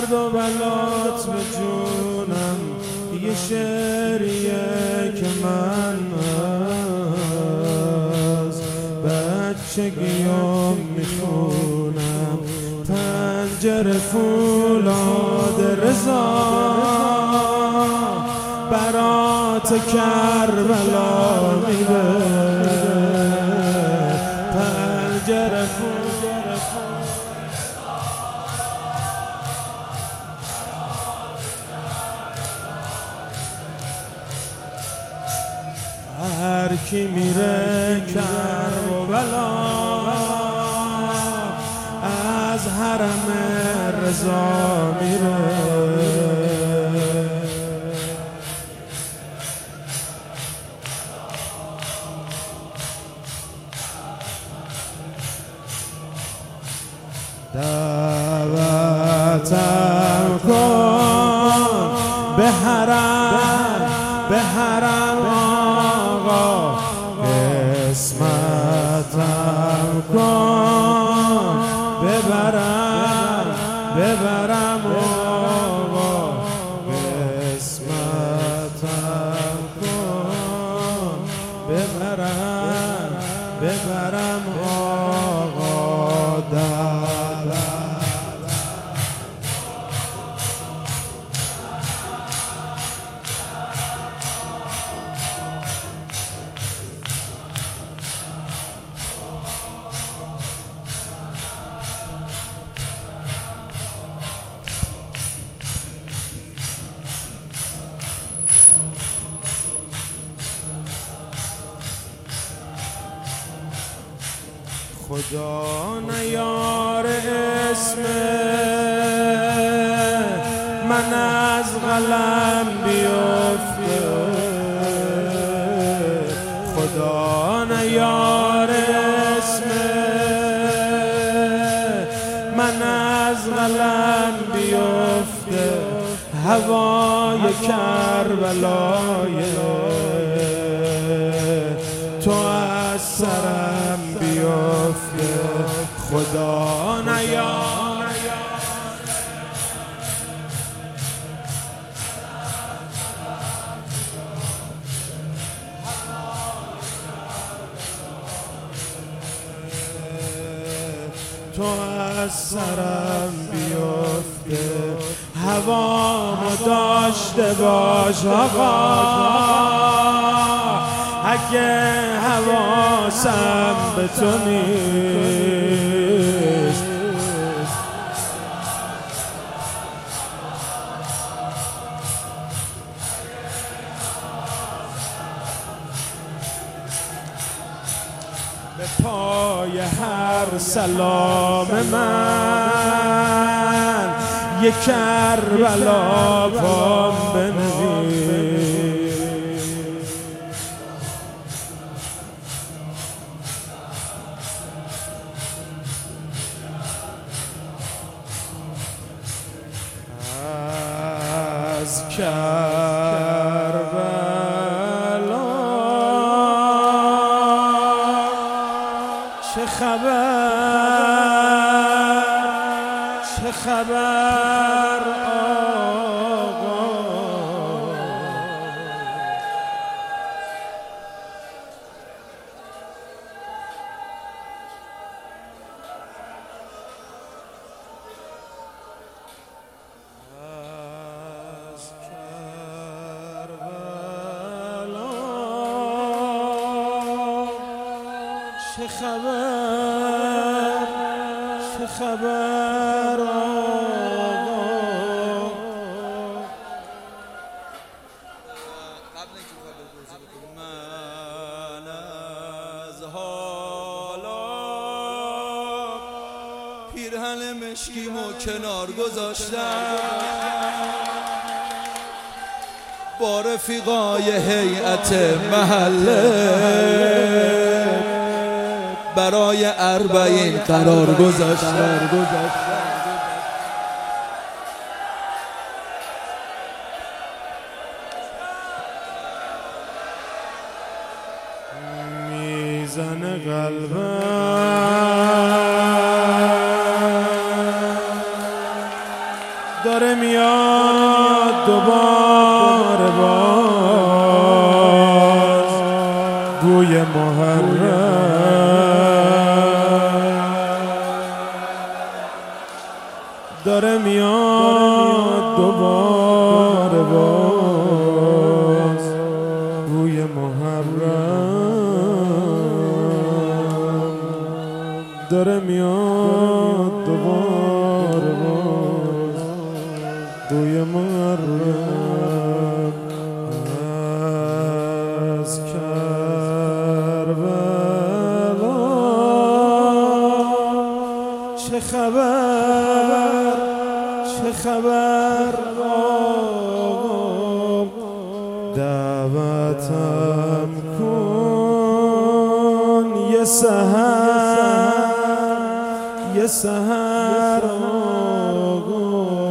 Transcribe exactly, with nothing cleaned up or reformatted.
درد و بلات به جونم یه شعریه که من از بچگیام میخونم. پنجره فولاد رضا برات کربلا میده. پنجره هر کی میره کربلا از حرم رضا میره. دعوتم کن به حرم به حرم آقا، قسمتم کن ببرم ببرم آقا، قسمتم کن ببرم ببرم آقا. خدا نیار اسم من از قلم بیفته، خدا نیار اسم من از قلم بیفته. هوای کربلای تو از سرم بیفته. خدا نیار تو از سرم بیفته. هوامو داشته باش آقا، اگه حواسم به تو نیست. به پای هر سلام من یک کربلا پام بنویس. از کربلا چه خبر چه خبر آقا؟ از کربلا چه خبر چه خبر آقا؟ قبل اینکه بخواه به روزه بکنیم من از حالا پیرهن مشکیمو کنار گذاشتم، با رفیقای هیئت محله برای اربعین قرار گذاشتم. میزنه قلبم داره میاد دوباره باز بوی محرم، داره میاد دوباره باز بوی محرم، داره میاد دوباره باز بوی محرم. از کربلا چه خبر چه خبر، دعوتم کن یه سحر یه سحر